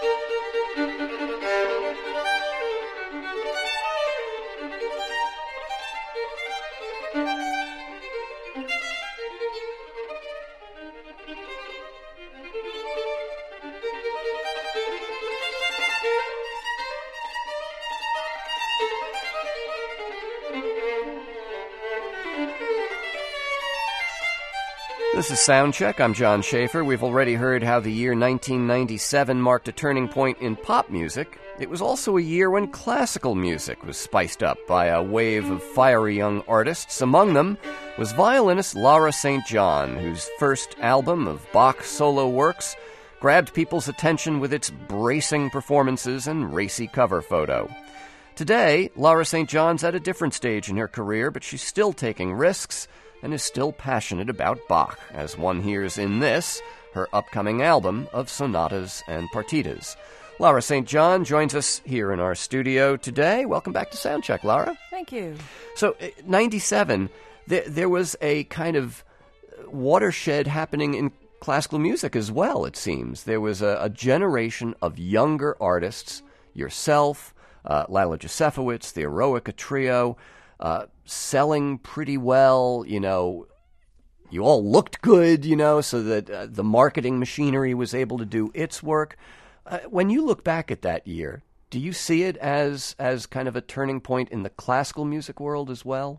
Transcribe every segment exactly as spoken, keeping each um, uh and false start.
This is Soundcheck. I'm John Schaefer. We've already heard how the year nineteen ninety-seven marked a turning point in pop music. It was also a year when classical music was spiced up by a wave of fiery young artists. Among them was violinist Laura Saint John, whose first album of Bach solo works grabbed people's attention with its bracing performances and racy cover photo. Today, Laura Saint John's at a different stage in her career, but she's still taking risks and is still passionate about Bach, as one hears in this, her upcoming album of sonatas and partitas. Laura Saint John joins us here in our studio today. Welcome back to Soundcheck, Laura. Thank you. So, ninety-seven, there, there was a kind of watershed happening in classical music as well, it seems. There was a, a generation of younger artists, yourself, uh, Lila Josefowicz, the Eroica Trio, Uh, selling pretty well, you know, you all looked good, you know, so that uh, the marketing machinery was able to do its work. Uh, when you look back at that year, do you see it as as kind of a turning point in the classical music world as well?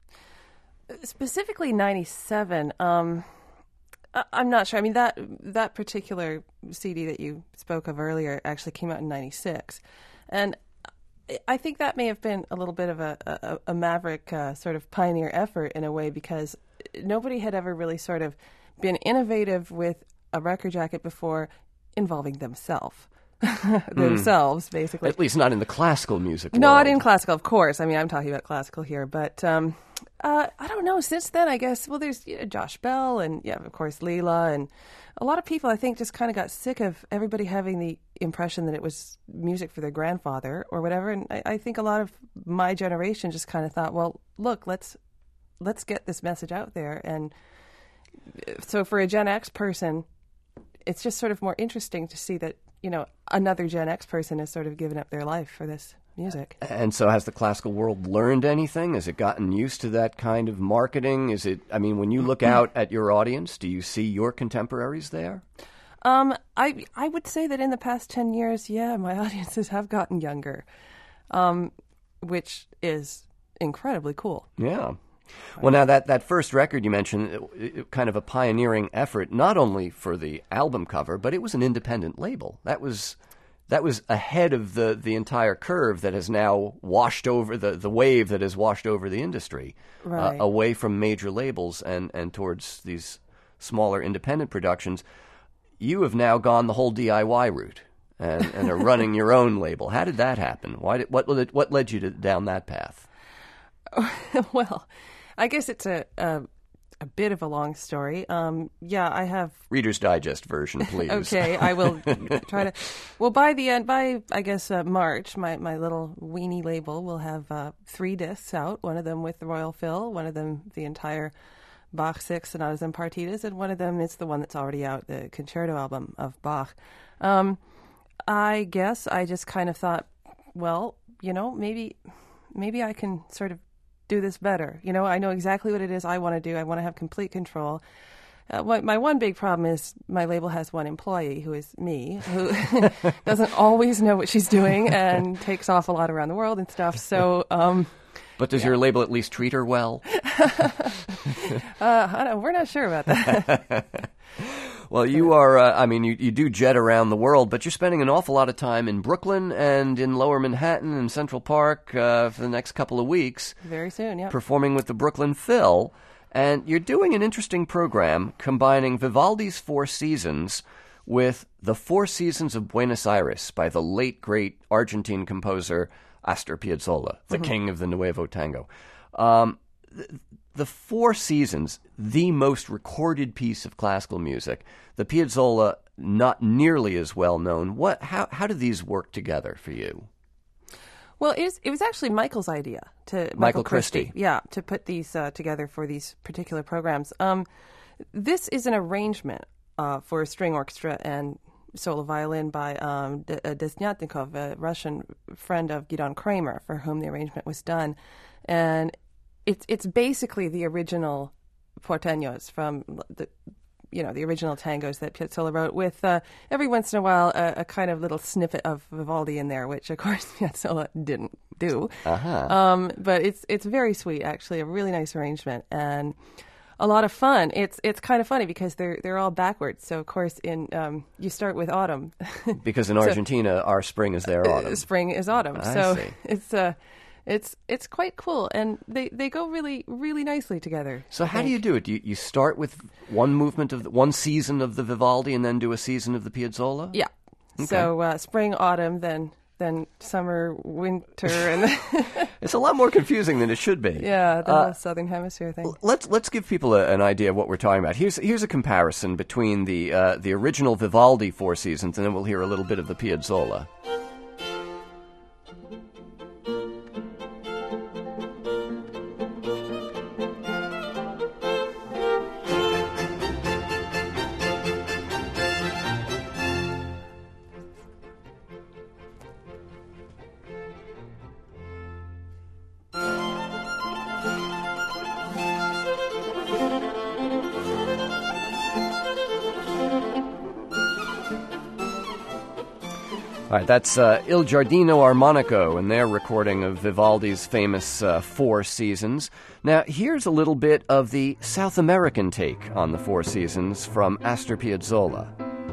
Specifically ninety-seven, um, I- I'm not sure. I mean, that that particular C D that you spoke of earlier actually came out in ninety-six. And I think that may have been a little bit of a, a, a maverick uh, sort of pioneer effort in a way, because nobody had ever really sort of been innovative with a record jacket before involving themselves. themselves, mm. basically. At least not in the classical music world. Not in classical, of course. I mean, I'm talking about classical here. But um, uh, I don't know. Since then, I guess, well, there's you know, Josh Bell and, yeah, of course, Lila. And a lot of people, I think, just kind of got sick of everybody having the impression that it was music for their grandfather or whatever. And I, I think a lot of my generation just kind of thought, well, look, let's let's get this message out there. And so for a Gen X person, it's just sort of more interesting to see that, you know, another Gen X person has sort of given up their life for this music. And so has the classical world learned anything? Has it gotten used to that kind of marketing? Is it, I mean, when you look out at your audience, do you see your contemporaries there? Um, I I would say that in the past ten years, yeah, my audiences have gotten younger, um, which is incredibly cool. Yeah. Well, now that, that first record you mentioned, it, it, kind of a pioneering effort, not only for the album cover, but it was an independent label. That was that was ahead of the, the entire curve that has now washed over, the, the wave that has washed over the industry, right. uh, away from major labels and, and towards these smaller independent productions. You have now gone the whole D I Y route and, and are running your own label. How did that happen? Why did, what, what led you to, down that path? Well, I guess it's a, a a bit of a long story. Um, yeah, I have Reader's Digest version, please. Okay, I will try to. Well, by the end, by I guess uh, March, my, my little weenie label will have uh, three discs out. One of them with the Royal Fill, one of them the entire Bach Six Sonatas and Partitas, and one of them is the one that's already out, the concerto album of Bach. Um, I guess I just kind of thought, well, you know, maybe maybe I can sort of do this better. You know, I know exactly what it is I want to do. I want to have complete control. Uh, what, my one big problem is my label has one employee, who is me, who doesn't always know what she's doing and takes off a lot around the world and stuff. So, um, but does yeah. your label at least treat her well? uh, I don't, we're not sure about that. Well, you are, uh, I mean, you, you do jet around the world, but you're spending an awful lot of time in Brooklyn and in Lower Manhattan and Central Park uh, for the next couple of weeks. Very soon, yeah. Performing with the Brooklyn Phil. And you're doing an interesting program combining Vivaldi's Four Seasons with the Four Seasons of Buenos Aires by the late, great Argentine composer Astor Piazzolla, the mm-hmm. king of the Nuevo Tango. Um, th- The Four Seasons, the most recorded piece of classical music. The Piazzolla, not nearly as well known. What? How? How do these work together for you? Well, it was, it was actually Michael's idea to Michael, Michael Christie, Christie. yeah, to put these uh, together for these particular programs. Um, this is an arrangement uh, for a string orchestra and solo violin by um, D- uh, Desnyatnikov, a Russian friend of Gidon Kramer, for whom the arrangement was done. And it's it's basically the original Porteños from the, you know, the original tangos that Piazzolla wrote, with uh, every once in a while a, a kind of little snippet of Vivaldi in there, which of course Piazzolla didn't do. Uh-huh. Um, but it's it's very sweet, actually, a really nice arrangement and a lot of fun. It's it's kind of funny because they're they're all backwards. So of course, in um, you start with autumn because in Argentina, so, our spring is their autumn. Uh, spring is autumn. I so see. it's uh, it's it's quite cool, and they, they go really really nicely together. So I how think. do you do it? Do you, you start with one movement of the, one season of the Vivaldi, and then do a season of the Piazzolla? Yeah. Okay. So uh, spring, autumn, then then summer, winter, and then it's a lot more confusing than it should be. Yeah, the uh, whole Southern Hemisphere thing. Let's let's give people a, an idea of what we're talking about. Here's here's a comparison between the uh, the original Vivaldi Four Seasons, and then we'll hear a little bit of the Piazzolla. All right, that's uh, Il Giardino Armonico and their recording of Vivaldi's famous uh, Four Seasons. Now, here's a little bit of the South American take on the Four Seasons from Astor Piazzolla.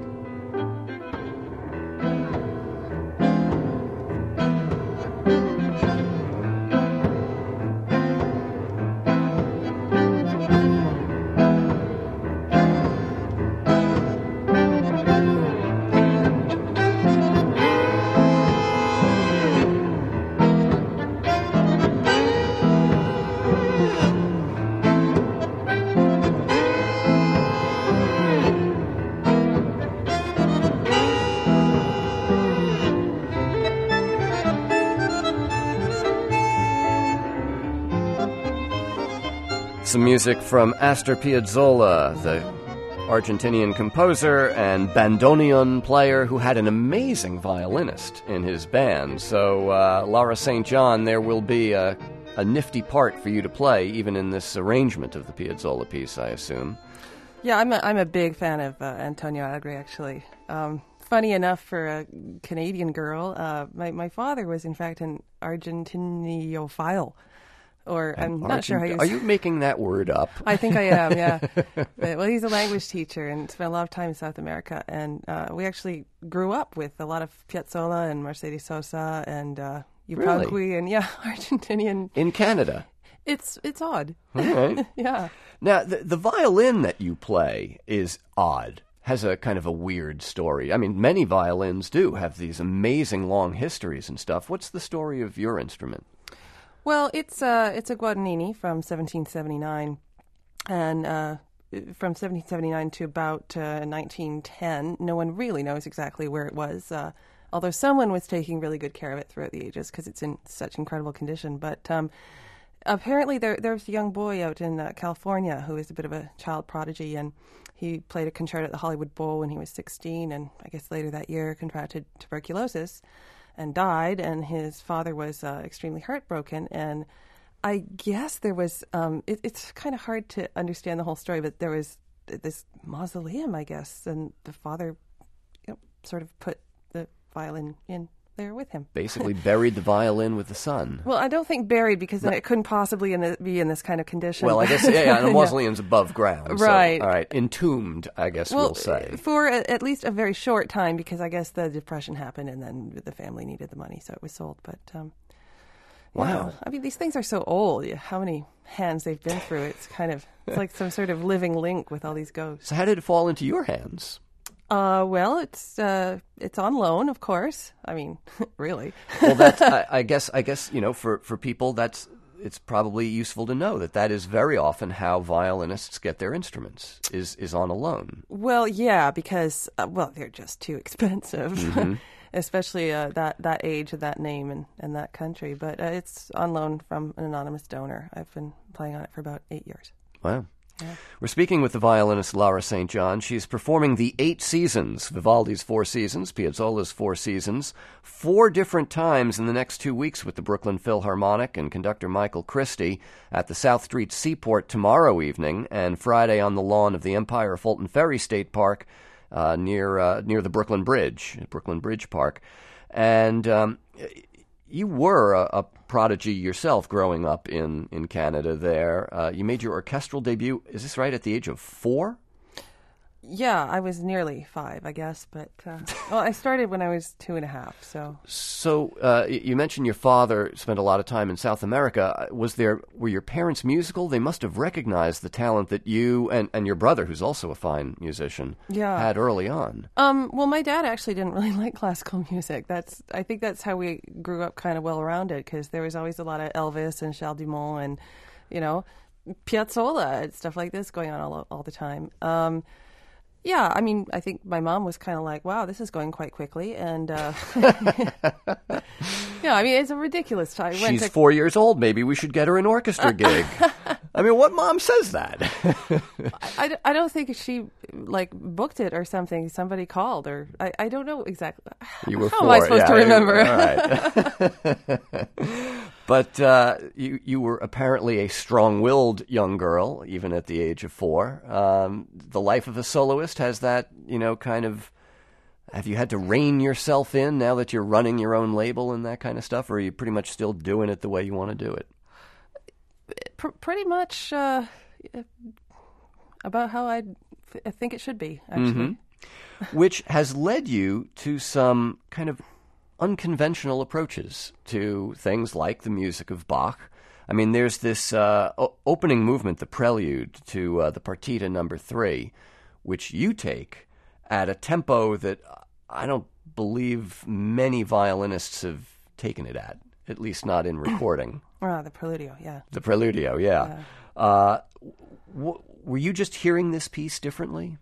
Some music from Astor Piazzolla, the Argentinian composer and bandoneon player who had an amazing violinist in his band. So, uh, Lara Saint John, there will be a, a nifty part for you to play, even in this arrangement of the Piazzolla piece, I assume. Yeah, I'm a, I'm a big fan of uh, Antonio Alegre, actually. Um, funny enough, for a Canadian girl, uh, my, my father was, in fact, an Argentinophile. Or I'm Argent- not sure how you... Are you making that word up? I think I am, yeah. But, well, he's a language teacher and spent a lot of time in South America. And uh, we actually grew up with a lot of Piazzolla and Mercedes Sosa and uh, Yupanqui Really? and, yeah, Argentinian. In Canada? It's it's odd. All right. Yeah. Now, the, the violin that you play is odd. Has a kind of a weird story. I mean, many violins do have these amazing long histories and stuff. What's the story of your instrument? Well, it's uh, it's a Guadagnini from seventeen seventy-nine, and uh, from seventeen seventy-nine to about uh, nineteen ten, no one really knows exactly where it was, uh, although someone was taking really good care of it throughout the ages because it's in such incredible condition. But um, apparently there there's a young boy out in uh, California who is a bit of a child prodigy, and he played a concerto at the Hollywood Bowl when he was sixteen, and I guess later that year contracted tuberculosis and died, and his father was uh, extremely heartbroken. And I guess there was, um, it, it's kind of hard to understand the whole story, but there was this mausoleum, I guess, and the father you know, sort of put the violin in there with him. Basically buried the violin with the son. Well, I don't think buried, because then it couldn't possibly in the, be in this kind of condition. Well, I guess, yeah, yeah, and a mausoleum's yeah. above ground. Right. So, all right, entombed, I guess well, we'll say. For a, at least a very short time, because I guess the Depression happened and then the family needed the money, so it was sold. But, um, wow. Yeah. I mean, these things are so old. How many hands they've been through. It's kind of, it's like some sort of living link with all these ghosts. So how did it fall into your hands? Uh, well, it's uh, it's on loan, of course. I mean, really. Well, that's, I, I guess, I guess you know, for, for people, that's it's probably useful to know that that is very often how violinists get their instruments is is on a loan. Well, yeah, because uh, well, they're just too expensive, mm-hmm. especially uh, that that age, that name, and, and that country. But uh, it's on loan from an anonymous donor. I've been playing on it for about eight years. Wow. Yeah. We're speaking with the violinist Lara Saint John. She's performing the eight seasons, Vivaldi's four seasons, Piazzolla's four seasons, four different times in the next two weeks with the Brooklyn Philharmonic and conductor Michael Christie at the South Street Seaport tomorrow evening, and Friday on the lawn of the Empire Fulton Ferry State Park uh, near uh, near the Brooklyn Bridge, Brooklyn Bridge Park. And um, you were a, a prodigy yourself growing up in, in Canada there. Uh, you made your orchestral debut, is this right, at the age of four? Yeah, I was nearly five, I guess, but uh, well, I started when I was two and a half. So, so uh, you mentioned your father spent a lot of time in South America. Was there were your parents musical? They must have recognized the talent that you and, and your brother, who's also a fine musician, yeah. had early on. Um, well, my dad actually didn't really like classical music. That's I think that's how we grew up, kind of well rounded, because there was always a lot of Elvis and Charles Dumont and you know Piazzolla and stuff like this going on all all the time. Um, Yeah, I mean, I think my mom was kind of like, wow, this is going quite quickly. And, uh, yeah, I mean, it's a ridiculous time. She's to... four years old. Maybe we should get her an orchestra gig. I mean, what mom says that? I, I don't think she, like, booked it or something. Somebody called or I, I don't know exactly. You were How four. am I supposed yeah, to remember? All right. But uh, you you were apparently a strong-willed young girl, even at the age of four. Um, the life of a soloist, has that, you know, kind of, have you had to rein yourself in now that you're running your own label and that kind of stuff, or are you pretty much still doing it the way you want to do it? P- pretty much uh, about how I I think it should be, actually. Mm-hmm. Which has led you to some kind of unconventional approaches to things like the music of Bach. I mean, there's this uh, o- opening movement, the prelude to uh, the Partita number three, which you take at a tempo that I don't believe many violinists have taken it at, at least not in recording. Ah, the Preludio, yeah. The Preludio, yeah. yeah. Uh, w- were you just hearing this piece differently?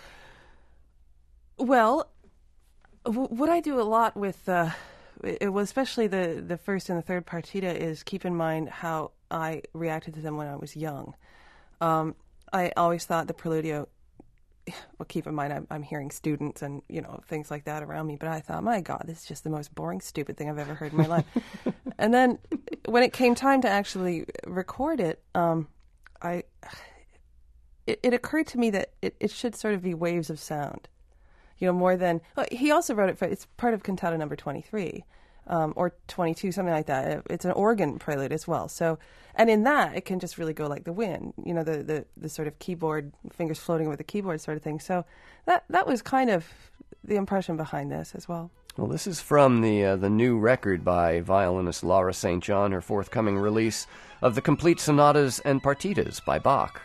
Well, what I do a lot with, uh, it was especially the, the first and the third partita, is keep in mind how I reacted to them when I was young. Um, I always thought the Preludio, well, keep in mind I'm, I'm hearing students and, you know, things like that around me, but I thought, my God, this is just the most boring, stupid thing I've ever heard in my life. And then when it came time to actually record it, um, I, it, it occurred to me that it, it should sort of be waves of sound. You know, more than, well, he also wrote it for, it's part of cantata number twenty-three, um, or twenty-two, something like that. It's an organ prelude as well. So, and in that, it can just really go like the wind, you know, the, the, the sort of keyboard, fingers floating over the keyboard sort of thing. So that that was kind of the impression behind this as well. Well, this is from the uh, the new record by violinist Lara Saint John, her forthcoming release of the complete sonatas and partitas by Bach.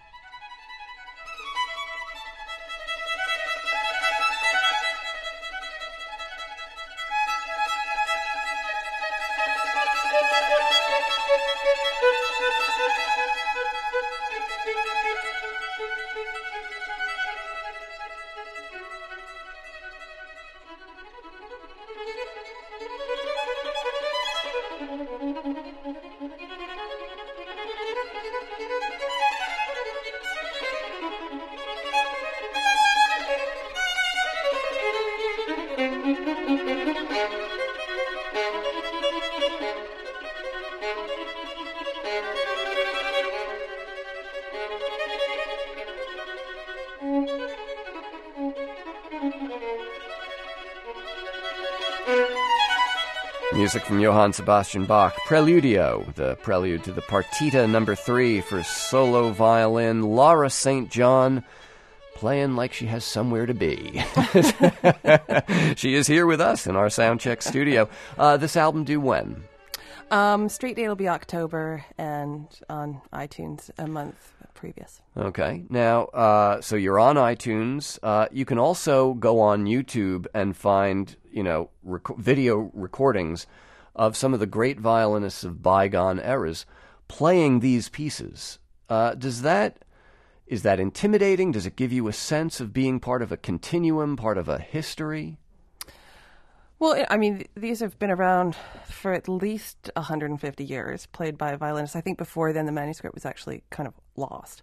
Music from Johann Sebastian Bach, Preludio, the prelude to the Partita number three for solo violin. Lara Saint John playing like she has somewhere to be. She is here with us in our Soundcheck studio. Uh, this album due when? Um, Street date will be October, and on iTunes a month previous. Okay. Now, uh, so you're on iTunes. Uh, you can also go on YouTube and find, you know, rec- video recordings of some of the great violinists of bygone eras playing these pieces. Uh, does that, is that intimidating? Does it give you a sense of being part of a continuum, part of a history? Well, I mean, these have been around for at least one hundred fifty years, played by violinists. I think before then the manuscript was actually kind of lost.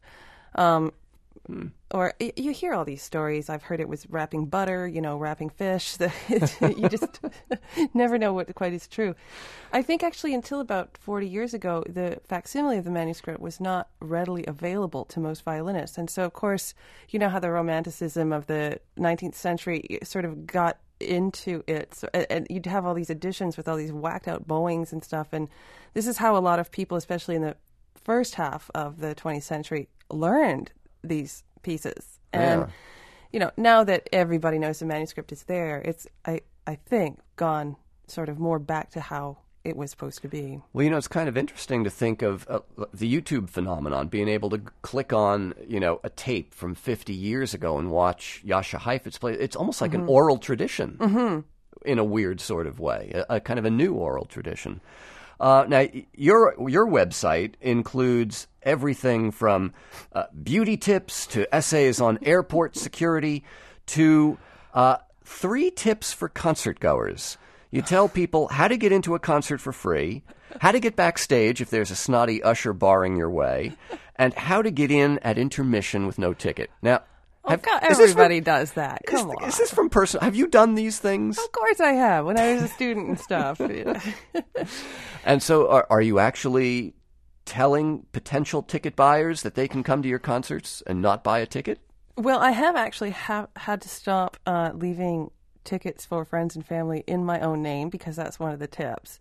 Um, hmm. Or you hear all these stories. I've heard it was wrapping butter, you know, wrapping fish. You just never know what quite is true. I think actually until about forty years ago, the facsimile of the manuscript was not readily available to most violinists. And so, of course, you know how the Romanticism of the nineteenth century sort of got into it. So, and you'd have all these editions with all these whacked out bowings and stuff. And this is how a lot of people, especially in the first half of the twentieth century, learned these pieces. And, yeah. you know, now that everybody knows the manuscript is there, it's, I, I think, gone sort of more back to how it was supposed to be. Well, you know, it's kind of interesting to think of uh, the YouTube phenomenon, being able to click on, you know, a tape from fifty years ago and watch Jascha Heifetz play. It's almost like mm-hmm. an oral tradition mm-hmm. in a weird sort of way, a, a kind of a new oral tradition. Uh, now, your your website includes everything from uh, beauty tips to essays on airport security to uh, three tips for concert goers. You tell people how to get into a concert for free, how to get backstage if there's a snotty usher barring your way, and how to get in at intermission with no ticket. Now, Oh, have, God, everybody from, does that. Come is, on. Is this from personal? Have you done these things? Of course I have, when I was a student and stuff. And so are, are you actually telling potential ticket buyers that they can come to your concerts and not buy a ticket? Well, I have actually ha- had to stop uh, leaving tickets for friends and family in my own name because that's one of the tips.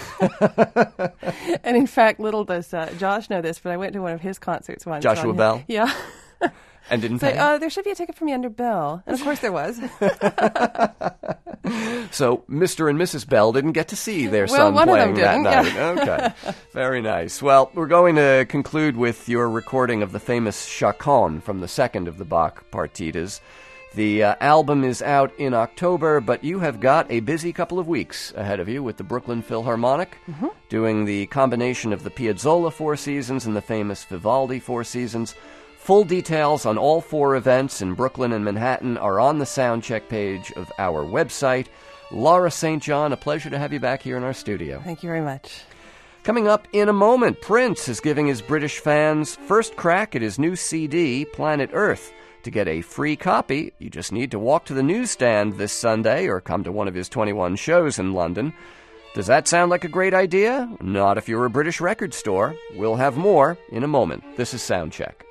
And in fact, little does uh, Josh know this, but I went to one of his concerts once. Joshua Bell? Yeah. And didn't so, pay? Uh, there should be a ticket for me under Bell. And of course there was. So Mister and Missus Bell didn't get to see their well, son one playing of them that didn't. night. Okay. Very nice. Well, we're going to conclude with your recording of the famous Chaconne from the second of the Bach partitas. The uh, album is out in October, but you have got a busy couple of weeks ahead of you with the Brooklyn Philharmonic, mm-hmm. doing the combination of the Piazzolla Four Seasons and the famous Vivaldi Four Seasons. Full details on all four events in Brooklyn and Manhattan are on the Soundcheck page of our website. Laura Saint John, a pleasure to have you back here in our studio. Thank you very much. Coming up in a moment, Prince is giving his British fans first crack at his new C D, Planet Earth. To get a free copy, you just need to walk to the newsstand this Sunday or come to one of his twenty-one shows in London. Does that sound like a great idea? Not if you're a British record store. We'll have more in a moment. This is Soundcheck.